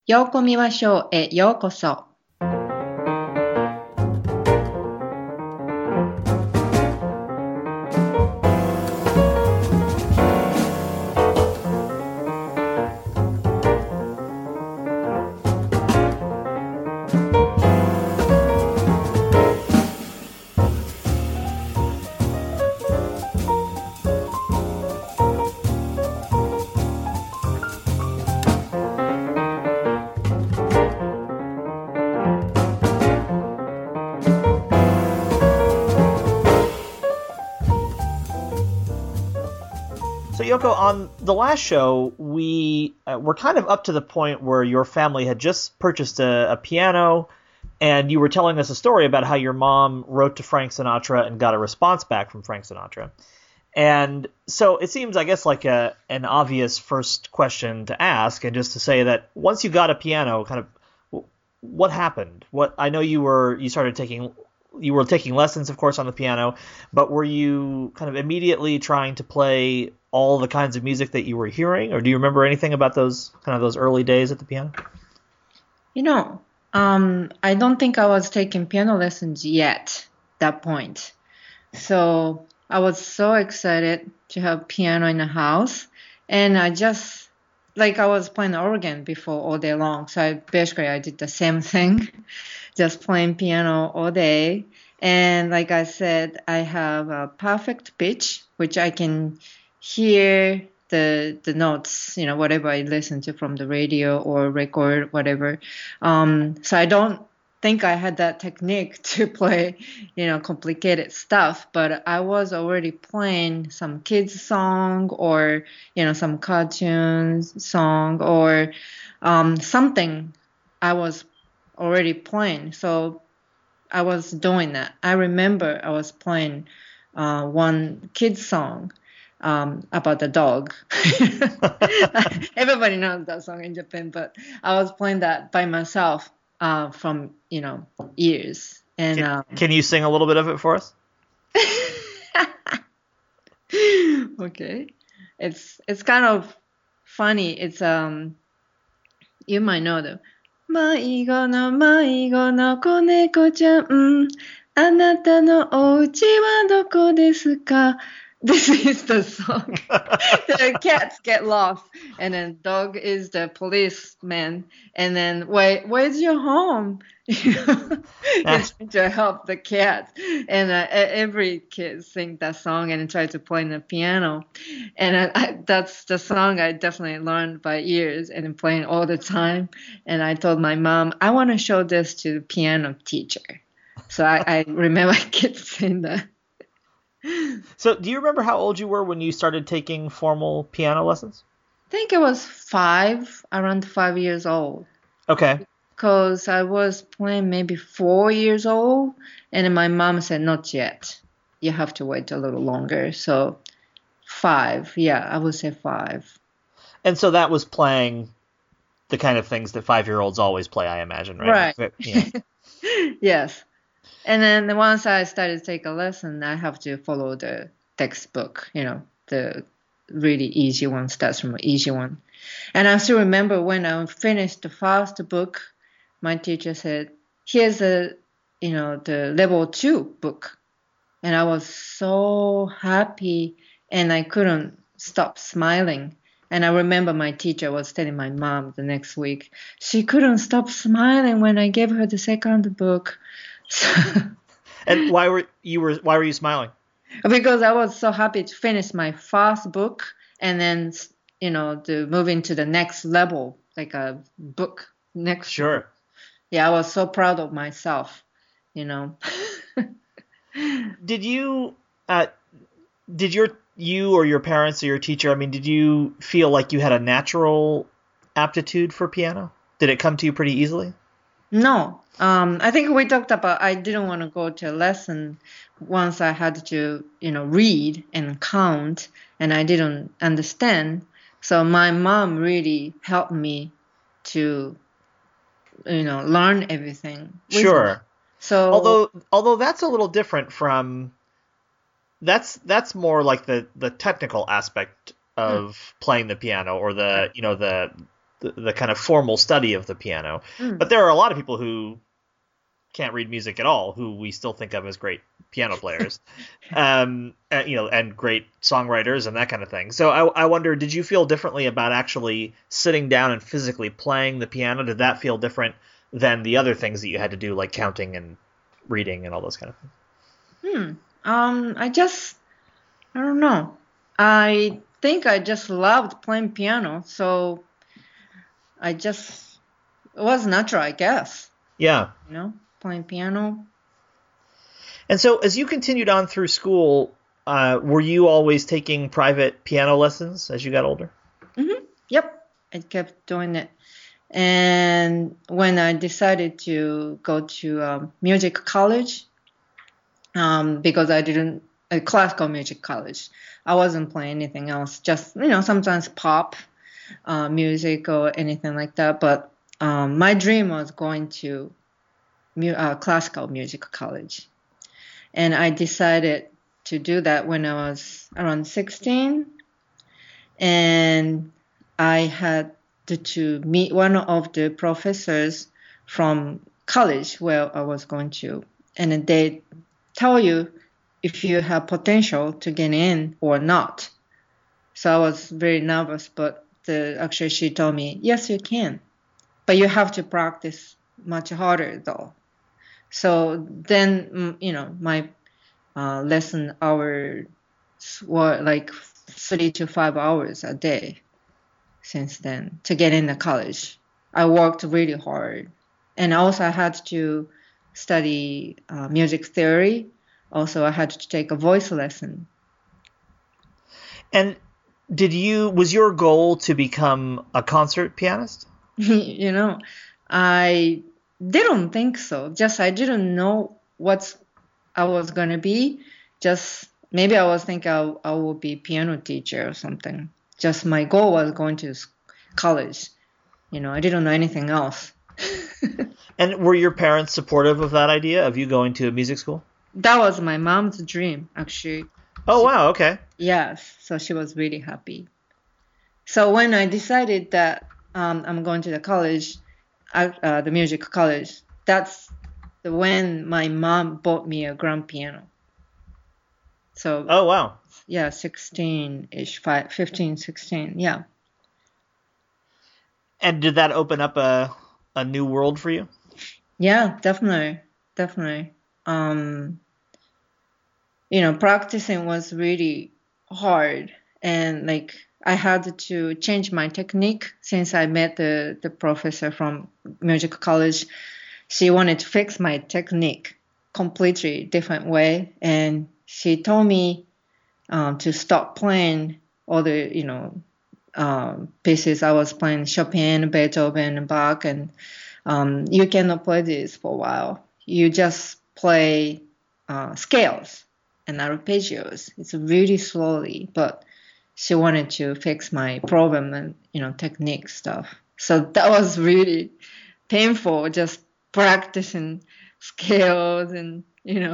ようこみましょうへようこそ。 So Yoko, on the last show, we were kind of up to the point where your family had just purchased a piano, and you were telling us a story about how your mom wrote to Frank Sinatra and got a response back from Frank Sinatra. And so it seems, I guess, like an obvious first question to ask, and just to say that once you got a piano, kind of what happened? What I know you were taking lessons, of course, on the piano, but were you kind of immediately trying to play all the kinds of music that you were hearing, or do you remember anything about those early days at the piano? You know, I don't think I was taking piano lessons yet, that point. So I was so excited to have piano in the house. And I was playing organ before all day long. So I did the same thing, just playing piano all day. And like I said, I have a perfect pitch, which I can hear the notes, whatever I listen to from the radio or record, whatever. So I don't think I had that technique to play, complicated stuff, but I was already playing some kids song or, some cartoons song or something I was already playing. So I was doing that. I remember I was playing one kids song about the dog. Everybody knows that song in Japan, but I was playing that by myself from years. And Can you sing a little bit of it for us? okay, it's kind of funny. It's you might know the 迷子の迷子の子猫ちゃん、あなたのお家はどこですか? This is the song. The cats get lost, and then dog is the policeman, and then where's your home? He's trying to help the cat, and every kid sing that song and try to play the piano, and that's the song I definitely learned by ears and playing all the time. And I told my mom I want to show this to the piano teacher, so I remember kids saying that. So do you remember how old you were when you started taking formal piano lessons? I think it was around 5 years old. Okay. Because I was playing maybe 4 years old, and then my mom said, not yet. You have to wait a little longer. So 5, yeah, I would say 5. And so that was playing the kind of things that 5-year-olds always play, I imagine, right? Right. Yeah. Yes. And then once I started to take a lesson, I have to follow the textbook, the really easy one starts from an easy one. And I still remember when I finished the first book, my teacher said, here's the level 2 book. And I was so happy and I couldn't stop smiling. And I remember my teacher was telling my mom the next week, she couldn't stop smiling when I gave her the second book. And why were you smiling? Because I was so happy to finish my first book and then to move into the next level, like a book next. Sure. Yeah, I was so proud of myself. Did you or your parents or your teacher, I mean, did you feel like you had a natural aptitude for piano? Did it come to you pretty easily? No. I think we talked about I didn't want to go to a lesson once I had to, read and count, and I didn't understand. So my mom really helped me to, learn everything. Sure. So although that's a little different from that's more like the technical aspect of playing the piano or the the kind of formal study of the piano. Mm. But there are a lot of people who can't read music at all, who we still think of as great piano players, and great songwriters and that kind of thing. So I wonder, did you feel differently about actually sitting down and physically playing the piano? Did that feel different than the other things that you had to do, like counting and reading and all those kind of things? I don't know. I think I just loved playing piano, so it was natural, I guess. Yeah. Playing piano. And so as you continued on through school, were you always taking private piano lessons as you got older? Mm-hmm. Yep, I kept doing it. And when I decided to go to music college, because I didn't a classical music college, I wasn't playing anything else. Just sometimes pop music or anything like that. But my dream was going to classical music college, and I decided to do that when I was around 16, and I had to meet one of the professors from college where I was going to, and they tell you if you have potential to get in or not. So I was very nervous, but actually she told me, yes, you can, but you have to practice much harder though. So then, my lesson hours were like 3 to 5 hours a day since then to get into college. I worked really hard. And also I had to study music theory. Also, I had to take a voice lesson. And was your goal to become a concert pianist? I didn't think so. Just I didn't know what I was going to be. Just maybe I was thinking I will be piano teacher or something. Just my goal was going to college. I didn't know anything else. And were your parents supportive of that idea of you going to a music school? That was my mom's dream, actually. Oh, wow. Okay. Yes. So she was really happy. So when I decided that I'm going to the college, the music college, that's when my mom bought me a grand piano. So. Oh, wow. Yeah, 16-ish, 15, 16, yeah. And did that open up a new world for you? Yeah, definitely. Practicing was really hard, and like I had to change my technique since I met the professor from music college. She wanted to fix my technique completely different way, and she told me to stop playing all the pieces I was playing, Chopin, Beethoven, Bach, and you cannot play this for a while. You just play scales and arpeggios. It's really slowly, but she wanted to fix my problem and technique stuff. So that was really painful, just practicing scales and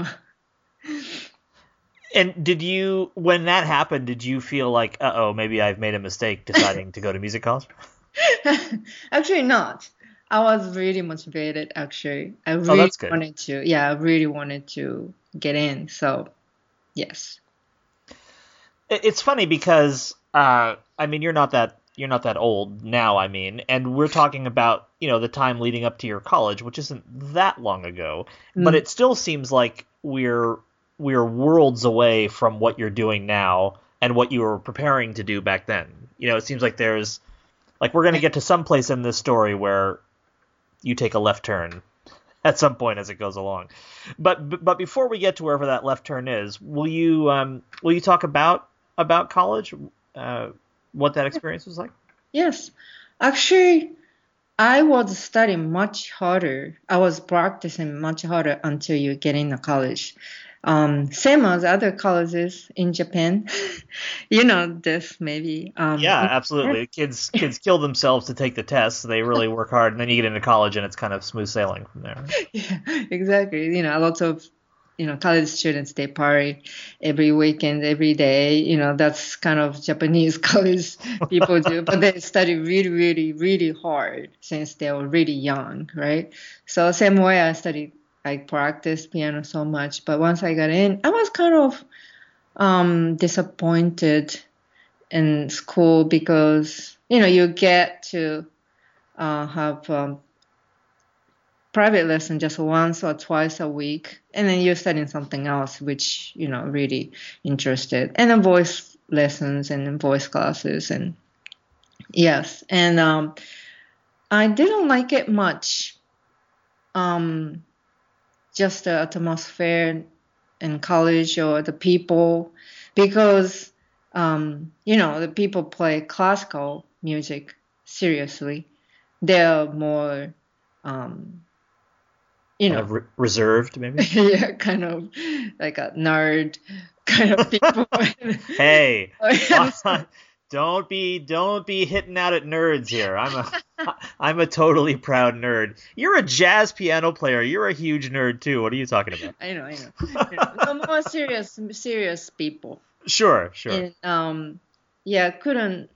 And when that happened, did you feel like, maybe I've made a mistake deciding to go to music college? Actually not. I was really motivated, actually. I that's good. I really wanted to get in. So, yes. It's funny because, you're not that old now, and we're talking about, the time leading up to your college, which isn't that long ago, but it still seems like we're worlds away from what you're doing now and what you were preparing to do back then. It seems like we're going to get to some place in this story where you take a left turn at some point as it goes along. But before we get to wherever that left turn is, will you talk about college, what that experience was like? Yes. Actually, I was studying much harder. I was practicing much harder until you get into college. Same as other colleges in Japan. You know this maybe. Yeah, absolutely. Kids kill themselves to take the tests. They really work hard, and then you get into college, and it's kind of smooth sailing from there. Yeah, exactly. A lot of college students, they party every weekend, every day. That's kind of Japanese college people do. But they study really, really, really hard since they were really young, right? So same way I practiced piano so much. But once I got in, I was kind of disappointed in school because, you get to have private lesson just once or twice a week, and then you're studying something else which really interested, and then voice lessons and then voice classes, and yes, and I didn't like it much, just the atmosphere in college or the people, because the people play classical music seriously. They're more Kind of reserved, maybe. yeah, kind of like a nerd kind of people. Hey, don't be hitting out at nerds here. I'm a totally proud nerd. You're a jazz piano player. You're a huge nerd too. What are you talking about? I know. No, more serious people. Sure. And yeah, couldn't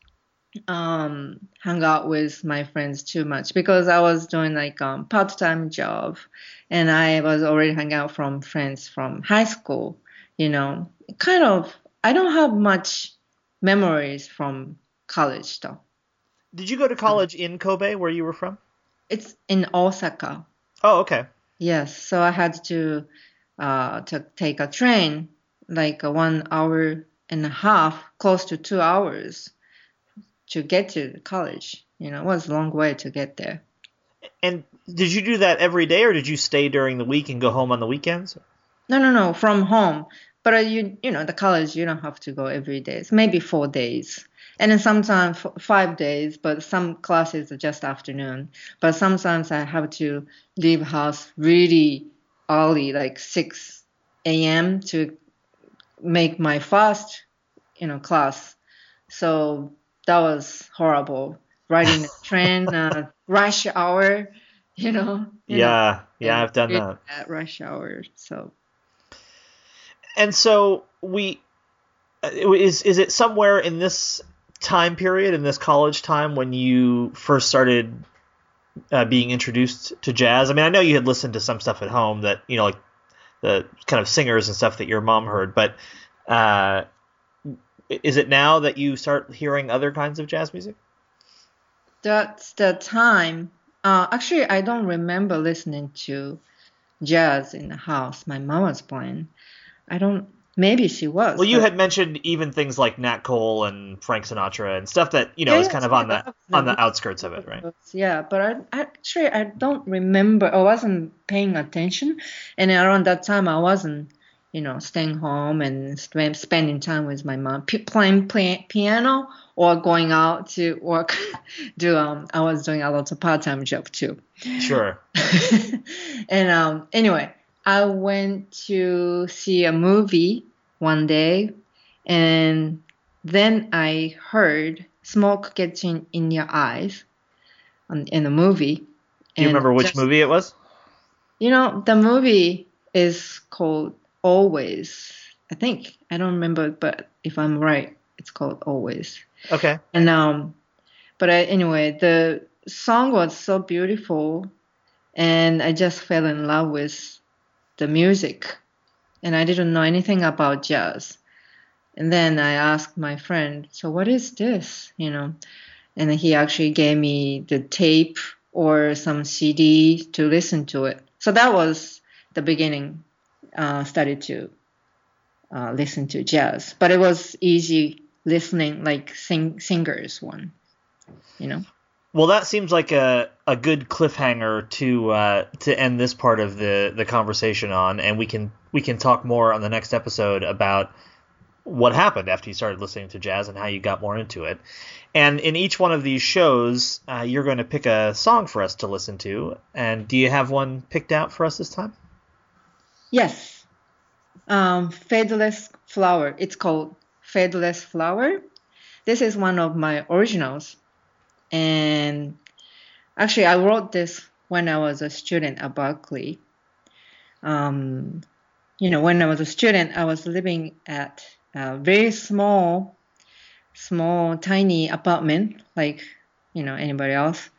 hang out with my friends too much because I was doing like part-time job, and I was already hanging out from friends from high school. Kind of. I don't have much memories from college though. Did you go to college in Kobe, where you were from? It's in Osaka. Oh, okay. Yes, so I had to take a train, like 1 hour and a half, close to 2 hours, to get to college. It was a long way to get there. And did you do that every day, or did you stay during the week and go home on the weekends? No, from home. But the college, you don't have to go every day. It's maybe 4 days. And then sometimes 5 days, but some classes are just afternoon. But sometimes I have to leave house really early, like 6 a.m. to make my first, class. So that was horrible. Riding the train, rush hour, Yeah, I've done that. At rush hour, so. And so is it somewhere in this time period, in this college time, when you first started being introduced to jazz? I mean, I know you had listened to some stuff at home that, like the kind of singers and stuff that your mom heard, but is it now that you start hearing other kinds of jazz music? That's the time. Actually, I don't remember listening to jazz in the house. My mom was playing. Maybe she was. Well, you had mentioned even things like Nat Cole and Frank Sinatra and stuff that, is kind of on the outskirts of it, right? Yeah, but I don't remember. I wasn't paying attention. And around that time, I wasn't, staying home and spending time with my mom, playing piano or going out to work. I was doing a lot of part-time job too. Sure. And anyway, I went to see a movie one day, and then I heard "Smoke Gets in Your Eyes" in the movie. Do you remember which movie it was? The movie is called Always. I think. I don't remember, but if I'm right, it's called Always. Okay. And but anyway, the song was so beautiful, and I just fell in love with the music, and I didn't know anything about jazz. And then I asked my friend, so what is this? And he actually gave me the tape or some CD to listen to it. So that was the beginning. Started to listen to jazz, but it was easy listening, like singers one. Well, that seems like a good cliffhanger to end this part of the conversation on, and we can talk more on the next episode about what happened after you started listening to jazz and how you got more into it. And in each one of these shows, you're going to pick a song for us to listen to. And do you have one picked out for us this time? Yes. Fadeless Flower. It's called Fadeless Flower. This is one of my originals. And actually, I wrote this when I was a student at Berkeley. when I was a student, I was living at a very small, tiny apartment, like, everybody else.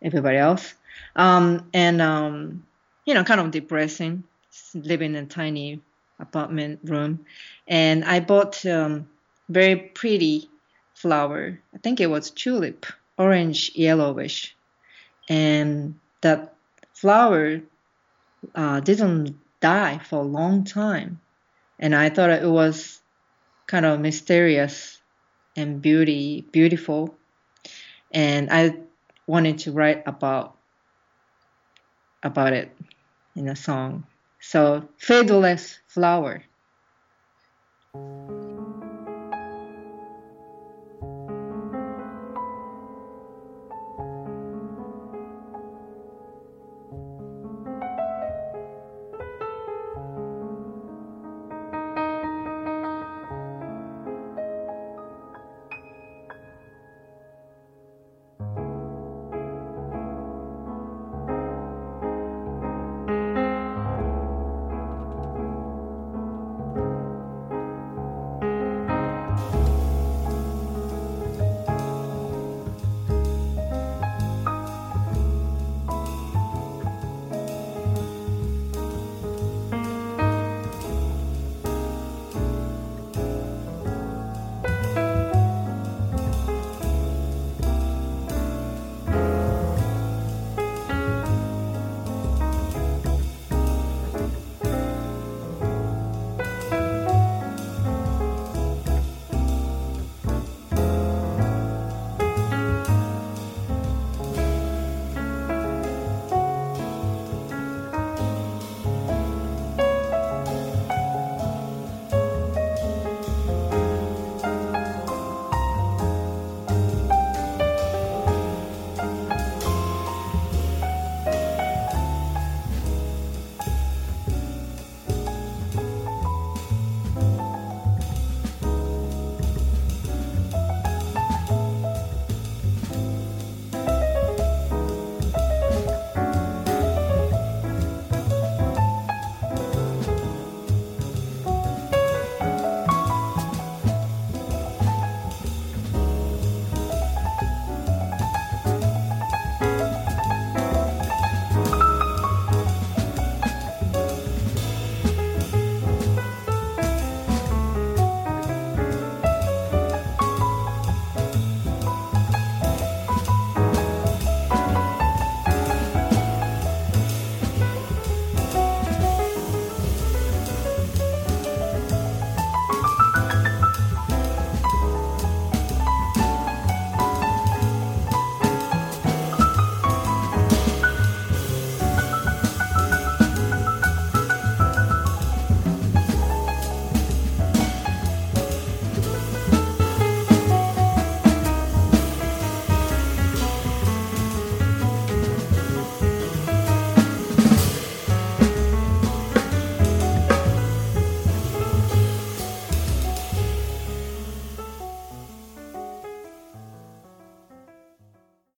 Kind of depressing, living in a tiny apartment room. And I bought very pretty flower. I think it was tulip, orange, yellowish. And that flower didn't die for a long time. And I thought it was kind of mysterious and beautiful. And I wanted to write about it in a song. So, Fadeless Flower.